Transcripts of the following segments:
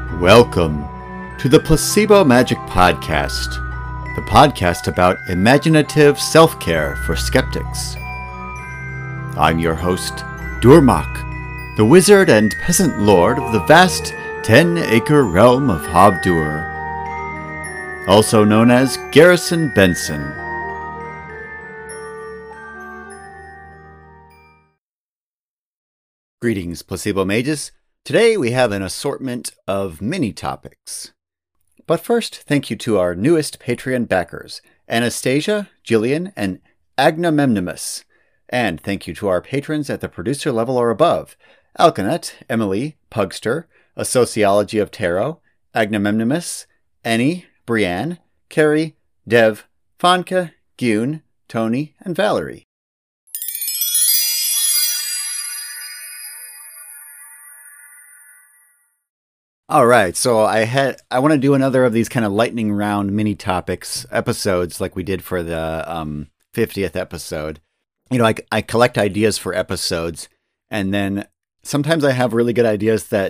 Welcome to the Placebo Magic Podcast, the podcast about imaginative self-care for skeptics. I'm your host, Durmak, the wizard and peasant lord of the vast 10-acre realm of Havdur, also known as Garrison Benson. Greetings, Placebo Mages. Today we have an assortment of mini topics. But first, thank you to our newest Patreon backers, Anastasia, Jillian, and Agnamemnemus. And thank you to our patrons at the producer level or above, Alkanet, Emily, Pugster, A Sociology of Tarot, Agnamemnemus, Annie, Brienne, Carrie, Dev, Fonka, Gyun, Tony, and Valerie. All right, so I want to do another of these kind of lightning round mini topics episodes like we did for the 50th episode. You know, I collect ideas for episodes, and then sometimes I have really good ideas that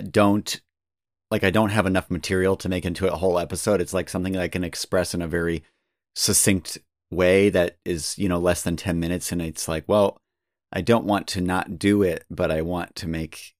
I don't have enough material to make into a whole episode. It's like something that I can express in a very succinct way that is, less than 10 minutes, and it's like, well, I don't want to not do it, but I want to make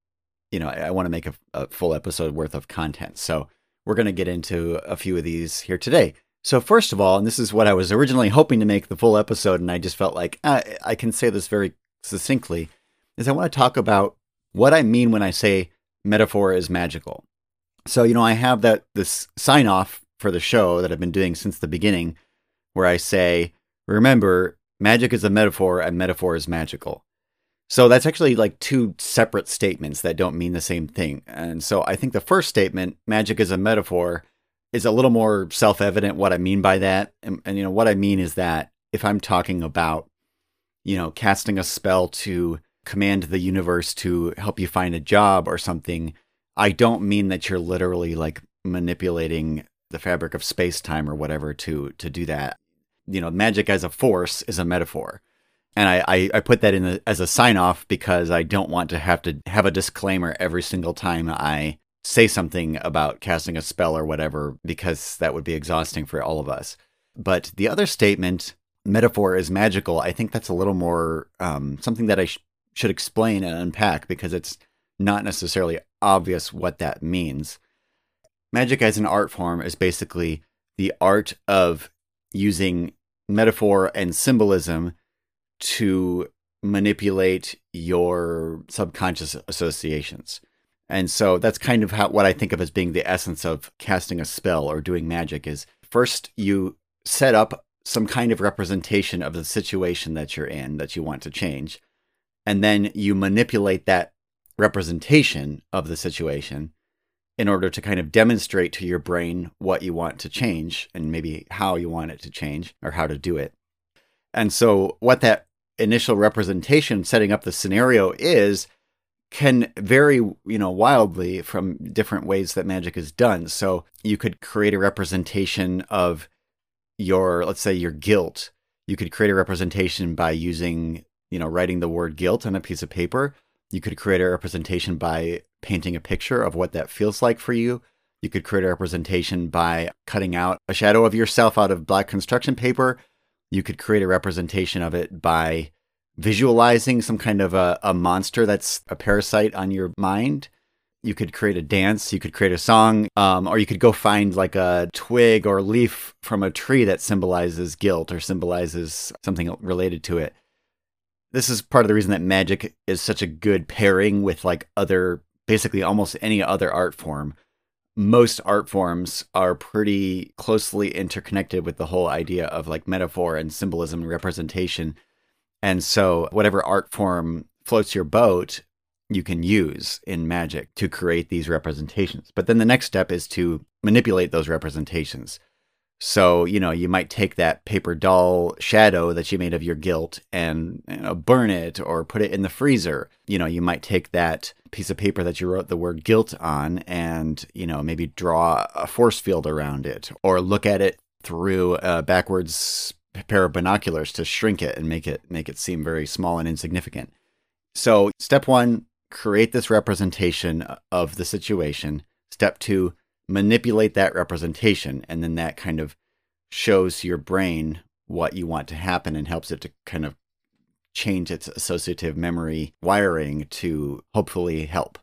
I want to make a full episode worth of content. So we're going to get into a few of these here today. So first of all, and this is what I was originally hoping to make the full episode, and I just felt like I can say this very succinctly, is I want to talk about what I mean when I say metaphor is magical. So, I have this sign off for the show that I've been doing since the beginning, where I say, remember, magic is a metaphor and metaphor is magical. So that's actually like two separate statements that don't mean the same thing. And so I think the first statement, magic is a metaphor, is a little more self-evident what I mean by that. And what I mean is that if I'm talking about, casting a spell to command the universe to help you find a job or something, I don't mean that you're literally like manipulating the fabric of space-time or whatever to do that. Magic as a force is a metaphor. And I put that in as a sign-off because I don't want to have a disclaimer every single time I say something about casting a spell or whatever, because that would be exhausting for all of us. But the other statement, metaphor is magical, I think that's a little more something that I should explain and unpack, because it's not necessarily obvious what that means. Magic as an art form is basically the art of using metaphor and symbolism to manipulate your subconscious associations. And so that's kind of what I think of as being the essence of casting a spell or doing magic is, first you set up some kind of representation of the situation that you're in that you want to change, and then you manipulate that representation of the situation in order to kind of demonstrate to your brain what you want to change and maybe how you want it to change or how to do it. And so what that initial representation, setting up the scenario, can vary, wildly from different ways that magic is done. So you could create a representation of let's say your guilt. You could create a representation by using, writing the word guilt on a piece of paper. You could create a representation by painting a picture of what that feels like for you. You could create a representation by cutting out a shadow of yourself out of black construction paper. You could create a representation of it by visualizing some kind of a monster that's a parasite on your mind. You could create a dance, you could create a song, or you could go find like a twig or leaf from a tree that symbolizes guilt or symbolizes something related to it. This is part of the reason that magic is such a good pairing with basically almost any other art form. Most art forms are pretty closely interconnected with the whole idea of like metaphor and symbolism and representation. And so whatever art form floats your boat, you can use in magic to create these representations. But then the next step is to manipulate those representations. So, you might take that paper doll shadow that you made of your guilt and burn it or put it in the freezer. You might take that piece of paper that you wrote the word guilt on and, maybe draw a force field around it, or look at it through a backwards pair of binoculars to shrink it and make it seem very small and insignificant. So step one, create this representation of the situation. Step 2, manipulate that representation. And then that kind of shows your brain what you want to happen and helps it to kind of change its associative memory wiring to hopefully help.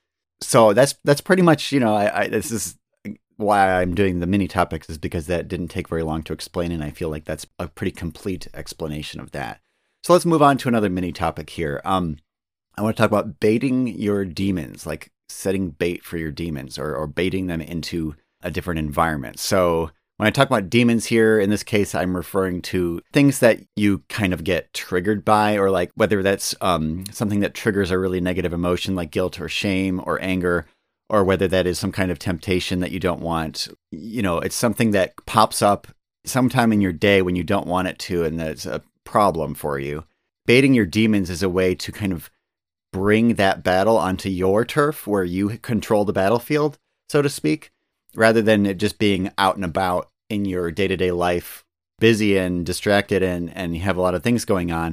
So that's pretty much, this is why I'm doing the mini topics, is because that didn't take very long to explain, and I feel like that's a pretty complete explanation of that. So let's move on to another mini topic here. I want to talk about baiting your demons, like setting bait for your demons or baiting them into a different environment. So when I talk about demons here, in this case, I'm referring to things that you kind of get triggered by, or like whether that's something that triggers a really negative emotion like guilt or shame or anger, or whether that is some kind of temptation that you don't want. It's something that pops up sometime in your day when you don't want it to, and that's a problem for you. Baiting your demons is a way to kind of bring that battle onto your turf where you control the battlefield, so to speak, rather than it just being out and about in your day-to-day life, busy and distracted and you have a lot of things going on.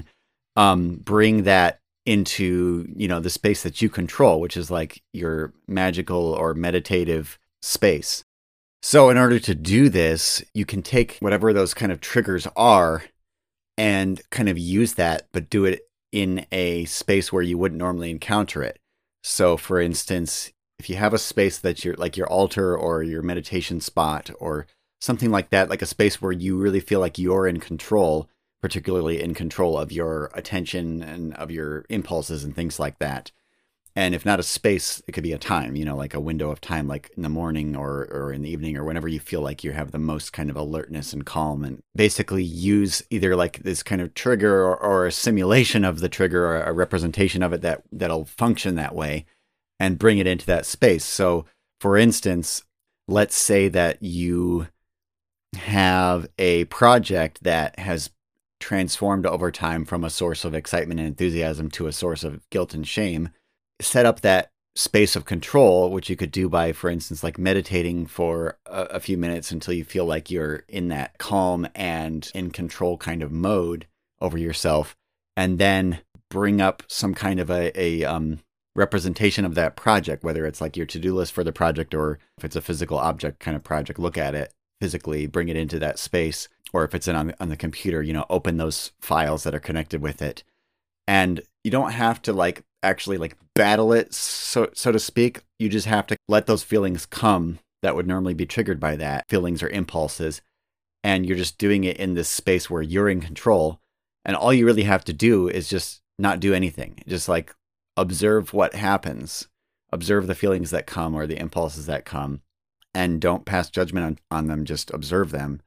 Bring that into, the space that you control, which is like your magical or meditative space. So in order to do this, you can take whatever those kind of triggers are and kind of use that, but do it in a space where you wouldn't normally encounter it. So for instance, if you have a space that's your altar or your meditation spot or something like that, like a space where you really feel like you're in control, particularly in control of your attention and of your impulses and things like that. And if not a space, it could be a time, like a window of time, like in the morning or in the evening or whenever you feel like you have the most kind of alertness and calm, and basically use either like this kind of trigger or a simulation of the trigger or a representation of it that'll function that way and bring it into that space. So for instance, let's say that you have a project that has transformed over time from a source of excitement and enthusiasm to a source of guilt and shame. Set up that space of control, which you could do by, for instance, like meditating for a few minutes until you feel like you're in that calm and in control kind of mode over yourself, and then bring up some kind of a representation of that project, whether it's like your to-do list for the project or if it's a physical object kind of project, look at it physically, bring it into that space, or if it's on the computer, open those files that are connected with it. And you don't have to actually battle it, so to speak. You just have to let those feelings come that would normally be triggered by that, feelings or impulses. And you're just doing it in this space where you're in control. And all you really have to do is just not do anything. Just observe what happens, observe the feelings that come or the impulses that come, and don't pass judgment on them, just observe them.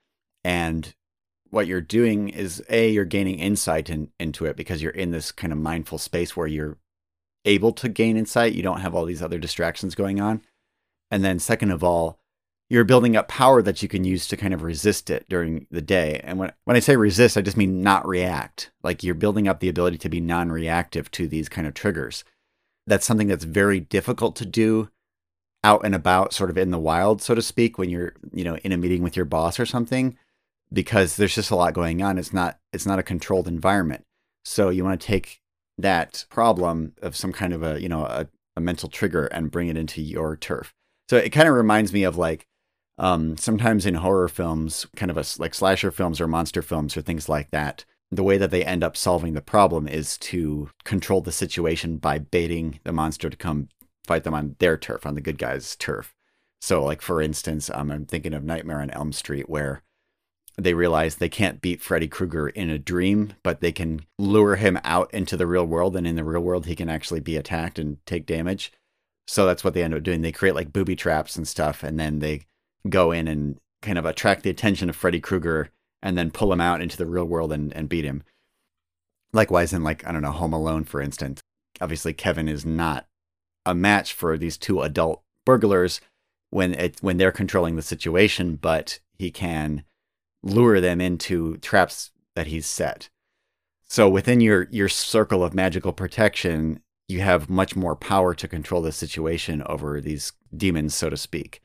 And what you're doing is, you're gaining insight into it because you're in this kind of mindful space where you're able to gain insight. You don't have all these other distractions going on. And then second of all, you're building up power that you can use to kind of resist it during the day. And when I say resist, I just mean not react. Like you're building up the ability to be non-reactive to these kind of triggers. That's something that's very difficult to do out and about, sort of in the wild, so to speak, when you're, in a meeting with your boss or something, because there's just a lot going on. It's not a controlled environment. So you want to take that problem of some kind of a mental trigger and bring it into your turf. So it kind of reminds me of sometimes in horror films, kind of like slasher films or monster films or things like that, the way that they end up solving the problem is to control the situation by baiting the monster to come fight them on their turf, on the good guy's turf. So for instance, I'm thinking of Nightmare on Elm Street, where they realize they can't beat Freddy Krueger in a dream, but they can lure him out into the real world. And in the real world, he can actually be attacked and take damage. So that's what they end up doing. They create booby traps and stuff. And then they go in and kind of attract the attention of Freddy Krueger and then pull him out into the real world and beat him. Likewise in Home Alone, for instance, obviously Kevin is not a match for these two adult burglars when they're controlling the situation, but he can lure them into traps that he's set. So within your circle of magical protection, you have much more power to control the situation over these demons, so to speak.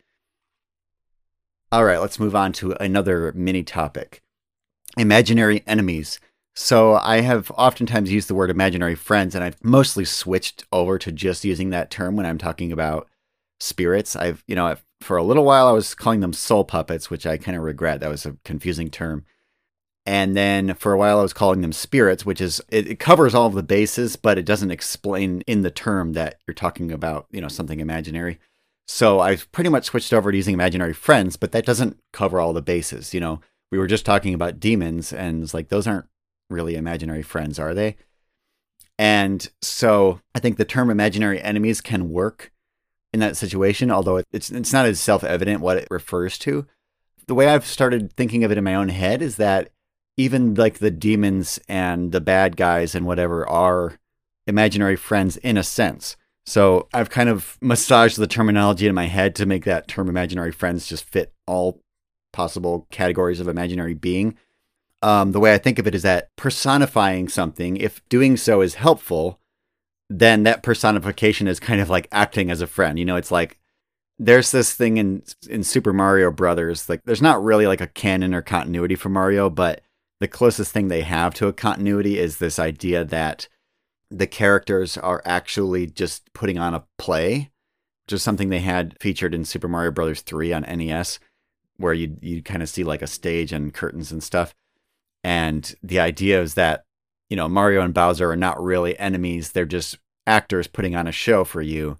All right, let's move on to another mini topic. Imaginary enemies. So I have oftentimes used the word imaginary friends, and I've mostly switched over to just using that term when I'm talking about spirits. For a little while I was calling them soul puppets, which I kind of regret. That was a confusing term. And then for a while I was calling them spirits, which is, it covers all of the bases, but it doesn't explain in the term that you're talking about, something imaginary. So I've pretty much switched over to using imaginary friends, but that doesn't cover all the bases. We were just talking about demons, and it's like, those aren't really imaginary friends, are they? And so I think the term imaginary enemies can work in that situation, although it's not as self-evident what it refers to. The way I've started thinking of it in my own head is that even like the demons and the bad guys and whatever are imaginary friends in a sense. So I've kind of massaged the terminology in my head to make that term imaginary friends just fit all possible categories of imaginary being. The way I think of it is that personifying something, if doing so is helpful, then that personification is kind of like acting as a friend. It's like, there's this thing in Super Mario Brothers, like there's not really like a canon or continuity for Mario, but the closest thing they have to a continuity is this idea that the characters are actually just putting on a play, which is something they had featured in Super Mario Brothers 3 on NES, where you kind of see like a stage and curtains and stuff. And the idea is that, Mario and Bowser are not really enemies. They're just actors putting on a show for you.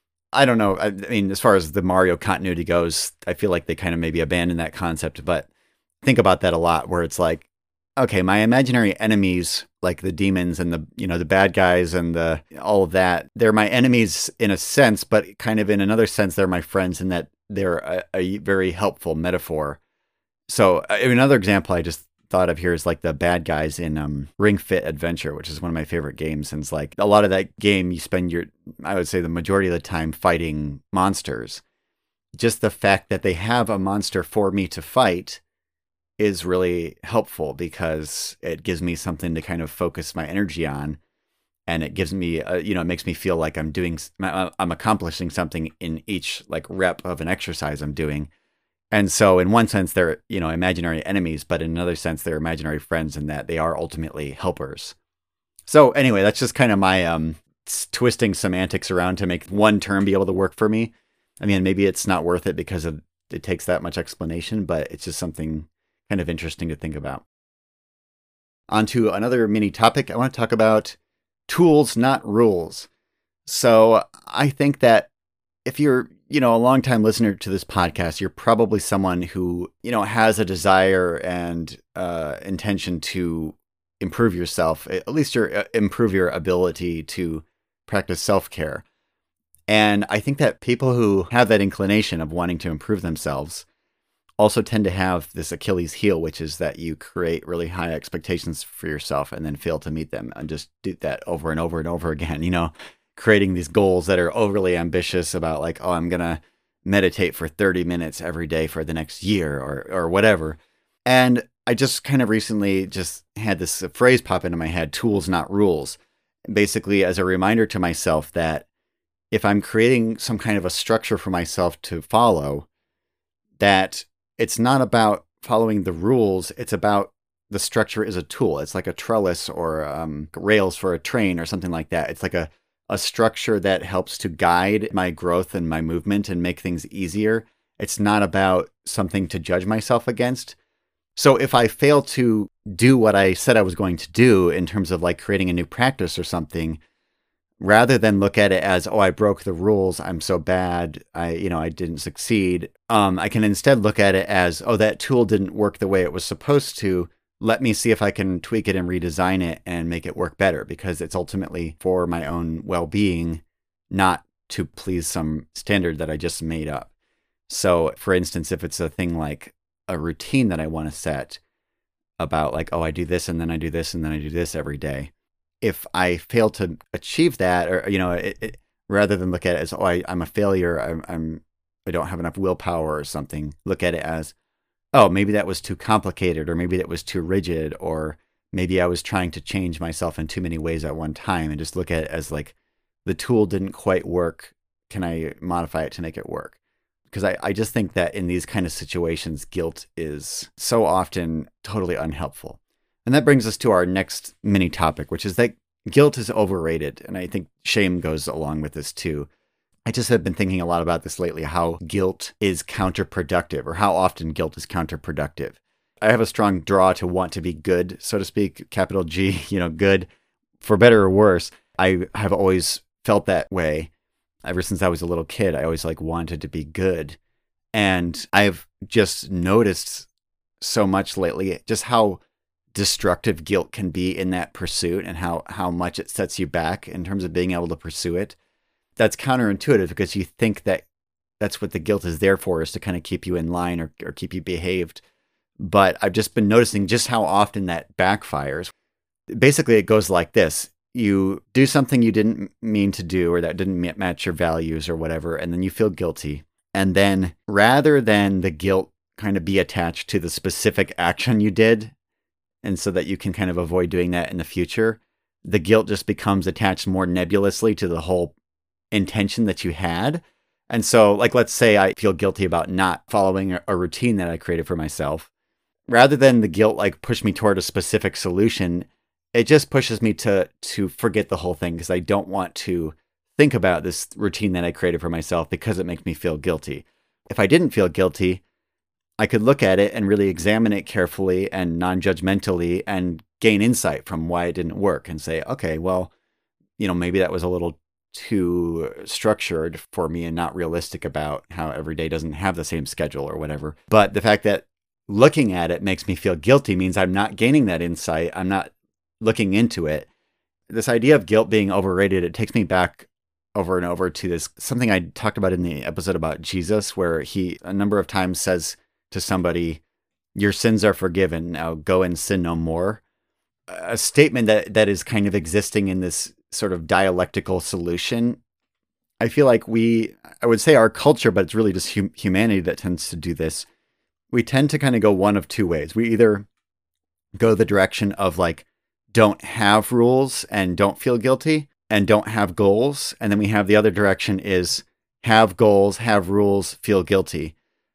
I don't know. I mean, as far as the Mario continuity goes, I feel like they kind of maybe abandoned that concept, but think about that a lot, where it's like, okay, my imaginary enemies, like the demons and the bad guys and all of that, they're my enemies in a sense, but kind of in another sense, they're my friends in that they're a very helpful metaphor. So another example I just thought of here is like the bad guys in Ring Fit Adventure, which is one of my favorite games. And it's like a lot of that game, you spend I would say the majority of the time fighting monsters. Just the fact that they have a monster for me to fight is really helpful, because it gives me something to kind of focus my energy on. And it gives me, it makes me feel like I'm accomplishing something in each like rep of an exercise I'm doing. And so in one sense, they're, imaginary enemies, but in another sense, they're imaginary friends in that they are ultimately helpers. So anyway, that's just kind of my twisting semantics around to make one term be able to work for me. I mean, maybe it's not worth it because it takes that much explanation, but it's just something kind of interesting to think about. On to another mini topic. I want to talk about tools, not rules. So I think that if you're, a longtime listener to this podcast, you're probably someone who, has a desire and intention to improve yourself, at least improve your ability to practice self-care. And I think that people who have that inclination of wanting to improve themselves also tend to have this Achilles heel, which is that you create really high expectations for yourself and then fail to meet them, and just do that over and over and over again, creating these goals that are overly ambitious about like, oh, I'm going to meditate for 30 minutes every day for the next year or whatever. And I just kind of recently just had this phrase pop into my head, tools, not rules, basically as a reminder to myself that if I'm creating some kind of a structure for myself to follow, that it's not about following the rules. It's about the structure is a tool. It's like a trellis or rails for a train or something like that. It's like a structure that helps to guide my growth and my movement and make things easier. It's not about something to judge myself against. So if I fail to do what I said I was going to do in terms of like creating a new practice or something, rather than look at it as, oh, I broke the rules, I'm so bad, I didn't succeed, I can instead look at it as, oh, that tool didn't work the way it was supposed to. Let me see if I can tweak it and redesign it and make it work better, because it's ultimately for my own well-being, not to please some standard that I just made up. So, for instance, if it's a thing like a routine that I want to set about like, oh, I do this and then I do this and then I do this every day. If I fail to achieve that, or, rather than look at it as, oh, I'm a failure, I don't have enough willpower or something, look at it as, oh, maybe that was too complicated, or maybe that was too rigid, or maybe I was trying to change myself in too many ways at one time, and just look at it as like, the tool didn't quite work. Can I modify it to make it work? Because I just think that in these kind of situations, guilt is so often totally unhelpful. And that brings us to our next mini topic, which is that guilt is overrated. And I think shame goes along with this too. I just have been thinking a lot about this lately, how guilt is counterproductive, or how often guilt is counterproductive. I have a strong draw to want to be good, so to speak, capital G, good, for better or worse. I have always felt that way ever since I was a little kid. I always wanted to be good. And I've just noticed so much lately just how destructive guilt can be in that pursuit, and how much it sets you back in terms of being able to pursue it. That's counterintuitive, because you think that that's what the guilt is there for, is to kind of keep you in line, or keep you behaved. But I've just been noticing just how often that backfires. Basically, it goes like this. You do something you didn't mean to do, or that didn't match your values or whatever, and then you feel guilty. And then rather than the guilt kind of be attached to the specific action you did, and so that you can kind of avoid doing that in the future, the guilt just becomes attached more nebulously to the whole intention that you had. And so, let's say I feel guilty about not following a routine that I created for myself. Rather than the guilt push me toward a specific solution, it just pushes me to forget the whole thing, because I don't want to think about this routine that I created for myself, because it makes me feel guilty. If I didn't feel guilty, I could look at it and really examine it carefully and non-judgmentally, and gain insight from why it didn't work, and say, okay, well, maybe that was a little too structured for me and not realistic about how every day doesn't have the same schedule or whatever. But the fact that looking at it makes me feel guilty means I'm not gaining that insight. I'm not looking into it. This idea of guilt being overrated, it takes me back over and over to this, something I talked about in the episode about Jesus, where he a number of times says to somebody, your sins are forgiven, now go and sin no more. A statement that is kind of existing in this sort of dialectical solution. I feel like I would say our culture, but it's really just humanity that tends to do this. We tend to kind of go one of two ways. We either go the direction of don't have rules and don't feel guilty, and don't have goals. And then we have the other direction is have goals, have rules, feel guilty.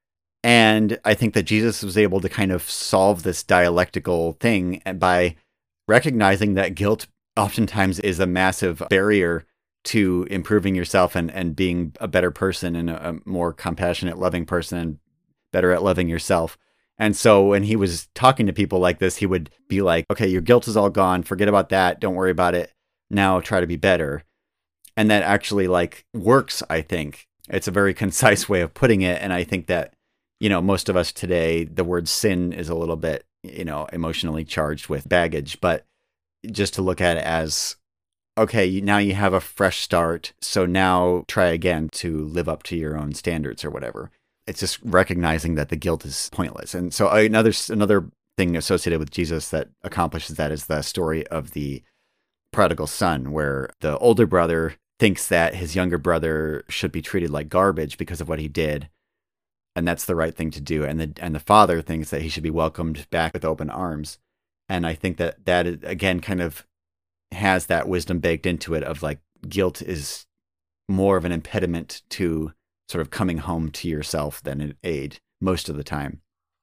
And I think that Jesus was able to kind of solve this dialectical thing by recognizing that guilt oftentimes is a massive barrier to improving yourself and being a better person, and a more compassionate, loving person, and better at loving yourself. And so when he was talking to people like this, he would be like, okay, your guilt is all gone. Forget about that. Don't worry about it. Now try to be better. And that actually works, I think. It's a very concise way of putting it. And I think that, most of us today, the word sin is a little bit, emotionally charged with baggage. But just to look at it as, okay, now you have a fresh start. So now try again to live up to your own standards or whatever. It's just recognizing that the guilt is pointless. And so another thing associated with Jesus that accomplishes that is the story of the prodigal son, where the older brother thinks that his younger brother should be treated like garbage because of what he did. And that's the right thing to do. And the father thinks that he should be welcomed back with open arms. And I think that again kind of has that wisdom baked into it of guilt is more of an impediment to sort of coming home to yourself than an aid most of the time.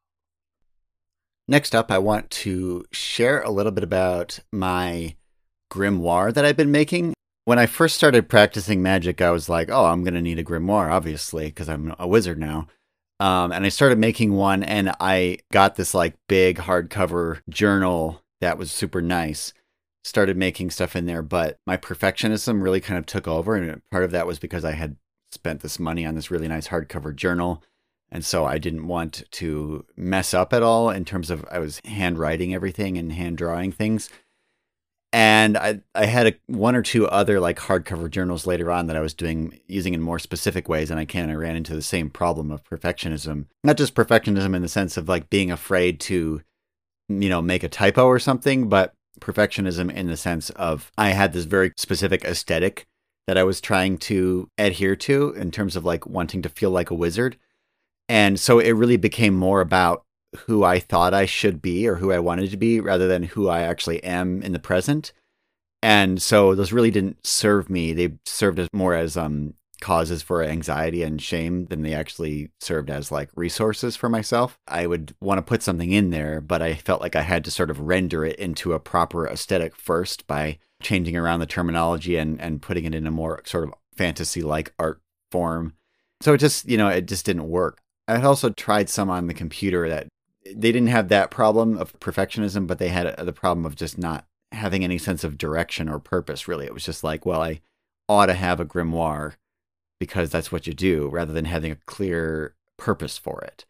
Next up, I want to share a little bit about my grimoire that I've been making. When I first started practicing magic, I was like, oh, I'm going to need a grimoire, obviously, because I'm a wizard now. And I started making one, and I got this big hardcover journal that was super nice. Started making stuff in there, but my perfectionism really kind of took over. And part of that was because I had spent this money on this really nice hardcover journal. And so I didn't want to mess up at all in terms of I was handwriting everything and hand drawing things. And I had one or two other hardcover journals later on that I was using in more specific ways, and I kind of ran into the same problem of perfectionism. Not just perfectionism in the sense of being afraid to, make a typo or something, but perfectionism in the sense of I had this very specific aesthetic that I was trying to adhere to in terms of wanting to feel like a wizard. And so it really became more about who I thought I should be or who I wanted to be rather than who I actually am in the present. And so those really didn't serve me. They served as more as causes for anxiety and shame than they actually served as resources for myself. I would want to put something in there, but I felt like I had to sort of render it into a proper aesthetic first by changing around the terminology and putting it in a more sort of fantasy-like art form. So it just, it just didn't work. I had also tried some on the computer that they didn't have that problem of perfectionism, but they had the problem of just not having any sense of direction or purpose, really. It was just like, well, I ought to have a grimoire because that's what you do, rather than having a clear purpose for it.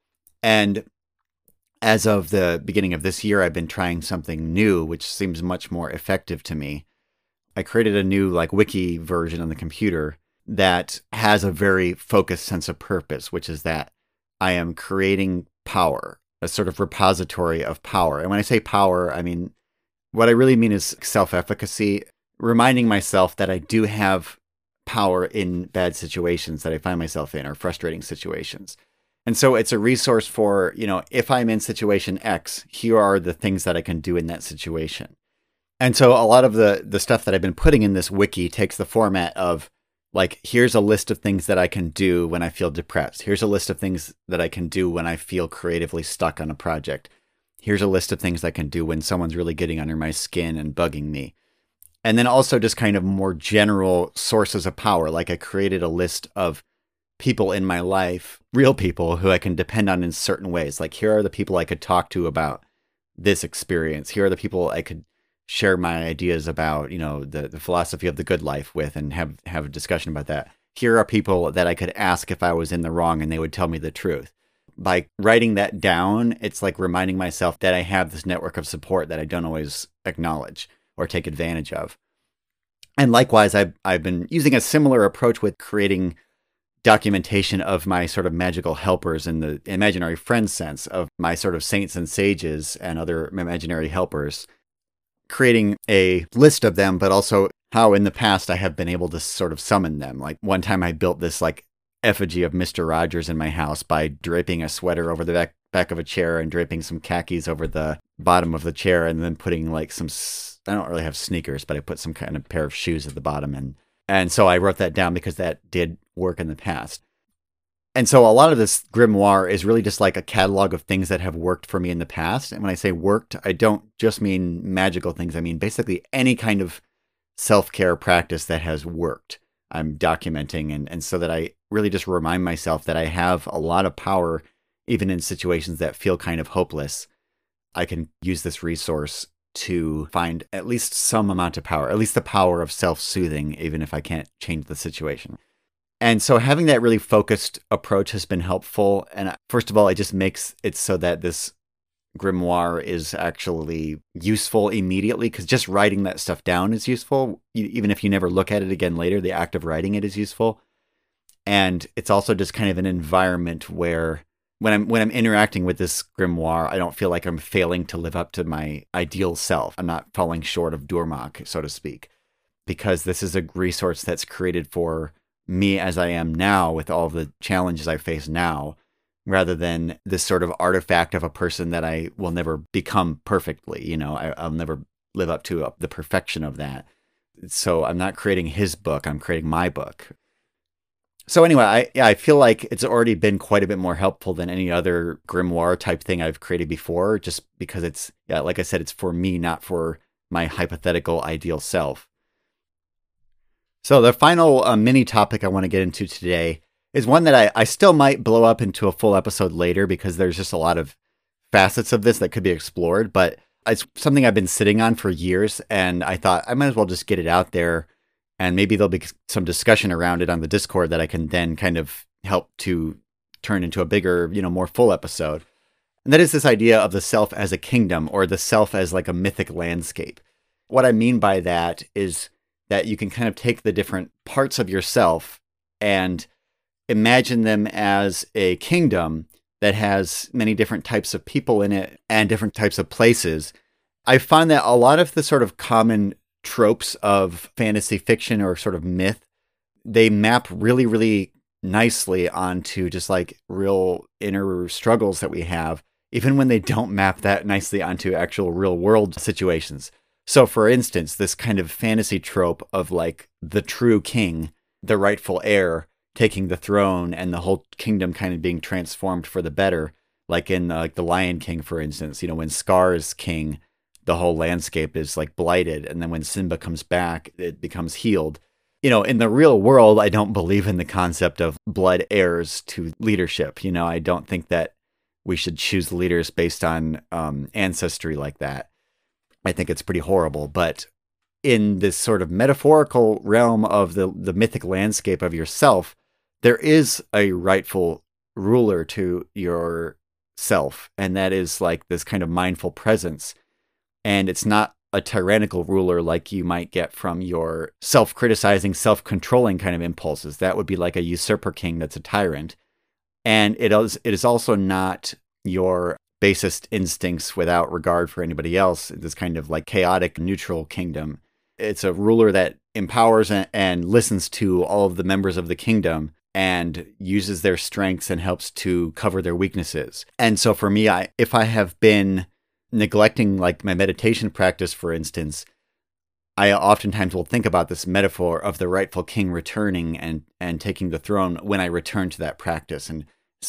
And as of the beginning of this year, I've been trying something new, which seems much more effective to me. I created a new wiki version on the computer that has a very focused sense of purpose, which is that I am creating power, a sort of repository of power. And when I say power, I mean, what I really mean is self-efficacy, reminding myself that I do have power in bad situations that I find myself in, or frustrating situations. And so it's a resource for, if I'm in situation X, here are the things that I can do in that situation. And so a lot of the stuff that I've been putting in this wiki takes the format of, here's a list of things that I can do when I feel depressed. Here's a list of things that I can do when I feel creatively stuck on a project. Here's a list of things I can do when someone's really getting under my skin and bugging me. And then also just kind of more general sources of power. I created a list of people in my life, real people who I can depend on in certain ways. Here are the people I could talk to about this experience. Here are the people I could share my ideas about, the philosophy of the good life with, and have a discussion about that. Here are people that I could ask if I was in the wrong and they would tell me the truth. By writing that down, it's like reminding myself that I have this network of support that I don't always acknowledge or take advantage of. And likewise, I've been using a similar approach with creating documentation of my sort of magical helpers in the imaginary friend sense, of my sort of saints and sages and other imaginary helpers, creating a list of them, but also how in the past I have been able to sort of summon them. One time I built this effigy of Mr. Rogers in my house by draping a sweater over the back of a chair and draping some khakis over the bottom of the chair, and then putting some, I don't really have sneakers, but I put some kind of pair of shoes at the bottom. And so I wrote that down because that did work in the past. And so a lot of this grimoire is really just a catalog of things that have worked for me in the past. And when I say worked, I don't just mean magical things. I mean basically any kind of self-care practice that has worked, I'm documenting. And so that I really just remind myself that I have a lot of power, even in situations that feel kind of hopeless. I can use this resource to find at least some amount of power, at least the power of self-soothing, even if I can't change the situation. And so having that really focused approach has been helpful. And first of all, it just makes it so that this grimoire is actually useful immediately, because just writing that stuff down is useful. Even if you never look at it again later, the act of writing it is useful. And it's also just kind of an environment where when I'm interacting with this grimoire, I don't feel like I'm failing to live up to my ideal self. I'm not falling short of Durmak, so to speak, because this is a resource that's created for me as I am now, with all the challenges I face now, rather than this sort of artifact of a person that I will never become perfectly. I'll never live up to the perfection of that. So I'm not creating his book, I'm creating my book. So anyway, I feel like it's already been quite a bit more helpful than any other grimoire type thing I've created before, just because it's, like I said, it's for me, not for my hypothetical ideal self. So the final mini topic I want to get into today is one that I still might blow up into a full episode later, because there's just a lot of facets of this that could be explored, but it's something I've been sitting on for years, and I thought I might as well just get it out there. And maybe there'll be some discussion around it on the Discord that I can then kind of help to turn into a bigger, more full episode. And that is this idea of the self as a kingdom, or the self as a mythic landscape. What I mean by that is that you can kind of take the different parts of yourself and imagine them as a kingdom that has many different types of people in it and different types of places. I find that a lot of the sort of common tropes of fantasy fiction or sort of myth, they map really, really nicely onto just real inner struggles that we have, even when they don't map that nicely onto actual real world situations. So for instance, this kind of fantasy trope of the true king, the rightful heir, taking the throne and the whole kingdom kind of being transformed for the better, in The Lion King, for instance. When Scar is king, the whole landscape is blighted, and then when Simba comes back, it becomes healed. In the real world, I don't believe in the concept of blood heirs to leadership. I don't think that we should choose leaders based on ancestry like that. I think it's pretty horrible. But in this sort of metaphorical realm of the mythic landscape of yourself, there is a rightful ruler to yourself, and that is like this kind of mindful presence. And it's not a tyrannical ruler like you might get from your self-criticizing, self-controlling kind of impulses. That would be like a usurper king that's a tyrant. And it is also not your basest instincts without regard for anybody else, this kind of like chaotic, neutral kingdom. It's a ruler that empowers and listens to all of the members of the kingdom and uses their strengths and helps to cover their weaknesses. And so for me, if I have been neglecting like my meditation practice, for instance, I oftentimes will think about this metaphor of the rightful king returning and taking the throne when I return to that practice and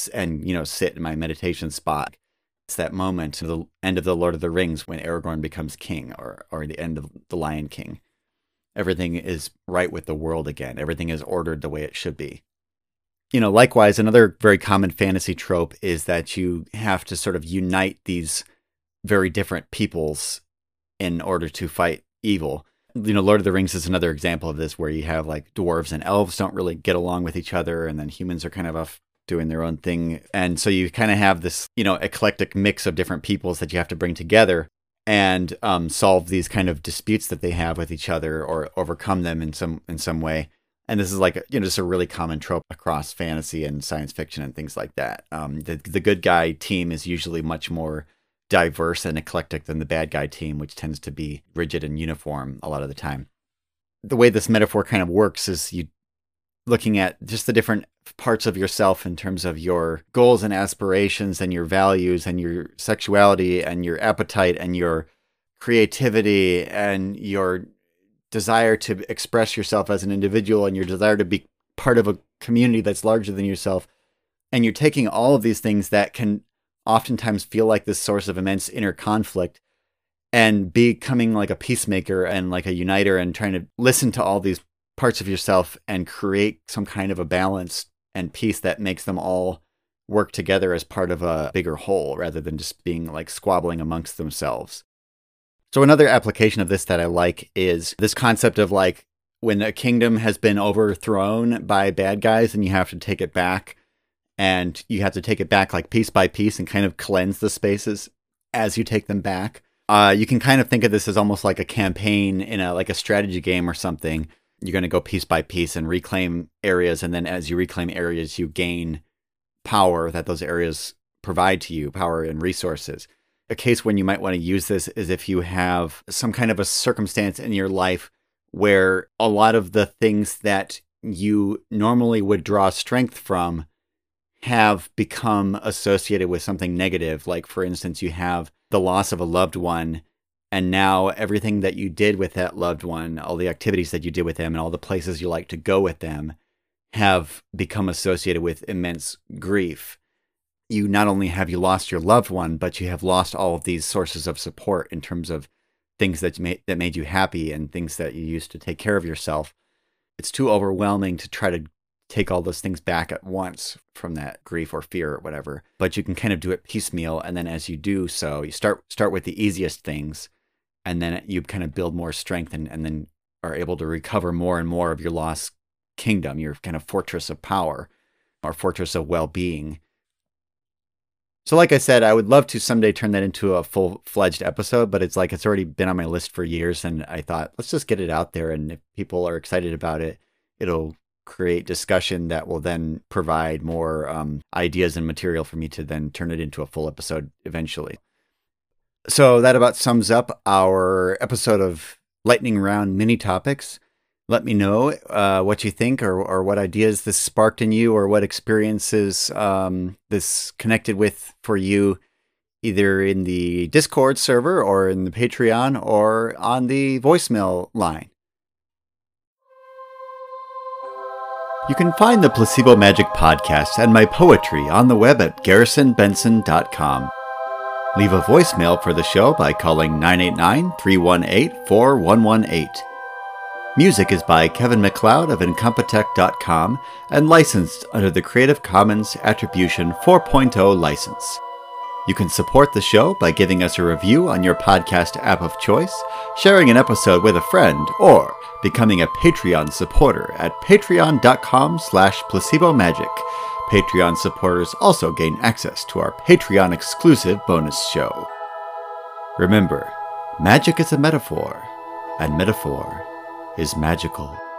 sit in my meditation spot. It's that moment, the end of the Lord of the Rings, when Aragorn becomes king, or the end of the Lion King. Everything is right with the world again. Everything is ordered the way it should be. Likewise, another very common fantasy trope is that you have to sort of unite these very different peoples in order to fight evil. Lord of the Rings is another example of this, where you have like dwarves and elves don't really get along with each other, and then humans are kind of off doing their own thing. And so you kind of have this, eclectic mix of different peoples that you have to bring together and solve these kind of disputes that they have with each other, or overcome them in some way. And this is like, just a really common trope across fantasy and science fiction and things like that. The good guy team is usually much more diverse and eclectic than the bad guy team, which tends to be rigid and uniform a lot of the time. The way this metaphor kind of works is you looking at just the different parts of yourself in terms of your goals and aspirations and your values and your sexuality and your appetite and your creativity and your desire to express yourself as an individual and your desire to be part of a community that's larger than yourself. And you're taking all of these things that can oftentimes feel like this source of immense inner conflict and becoming like a peacemaker and like a uniter, and trying to listen to all these parts of yourself and create some kind of a balance and peace that makes them all work together as part of a bigger whole, rather than just being like squabbling amongst themselves. So another application of this that I like is this concept of like when a kingdom has been overthrown by bad guys and you have to take it back, and you have to take it back like piece by piece and kind of cleanse the spaces as you take them back. You can kind of think of this as almost like a campaign in a strategy game or something. You're going to go piece by piece and reclaim areas. And then as you reclaim areas, you gain power that those areas provide to you, power and resources. A case when you might want to use this is if you have some kind of a circumstance in your life where a lot of the things that you normally would draw strength from have become associated with something negative. Like, for instance, you have the loss of a loved one, and now everything that you did with that loved one, all the activities that you did with them, and all the places you like to go with them have become associated with immense grief. You not only have you lost your loved one, but you have lost all of these sources of support in terms of things that made you happy and things that you used to take care of yourself. It's too overwhelming to try to take all those things back at once from that grief or fear or whatever. But you can kind of do it piecemeal, and then as you do so, you start with the easiest things, and then you kind of build more strength and then are able to recover more and more of your lost kingdom, your kind of fortress of power or fortress of well-being. So like I said, I would love to someday turn that into a full-fledged episode, but it's already been on my list for years, and I thought, let's just get it out there, and if people are excited about it, it'll create discussion that will then provide more ideas and material for me to then turn it into a full episode eventually. So that about sums up our episode of Lightning Round Mini Topics. Let me know what you think, or what ideas this sparked in you, or what experiences this connected with for you, either in the Discord server or in the Patreon or on the voicemail line. You can find the Placebo Magic podcast and my poetry on the web at garrisonbenson.com. Leave a voicemail for the show by calling 989-318-4118. Music is by Kevin MacLeod of Incompetech.com and licensed under the Creative Commons Attribution 4.0 license. You can support the show by giving us a review on your podcast app of choice, sharing an episode with a friend, or becoming a Patreon supporter at patreon.com/placebomagic. Patreon supporters also gain access to our Patreon-exclusive bonus show. Remember, magic is a metaphor, and metaphor is magical.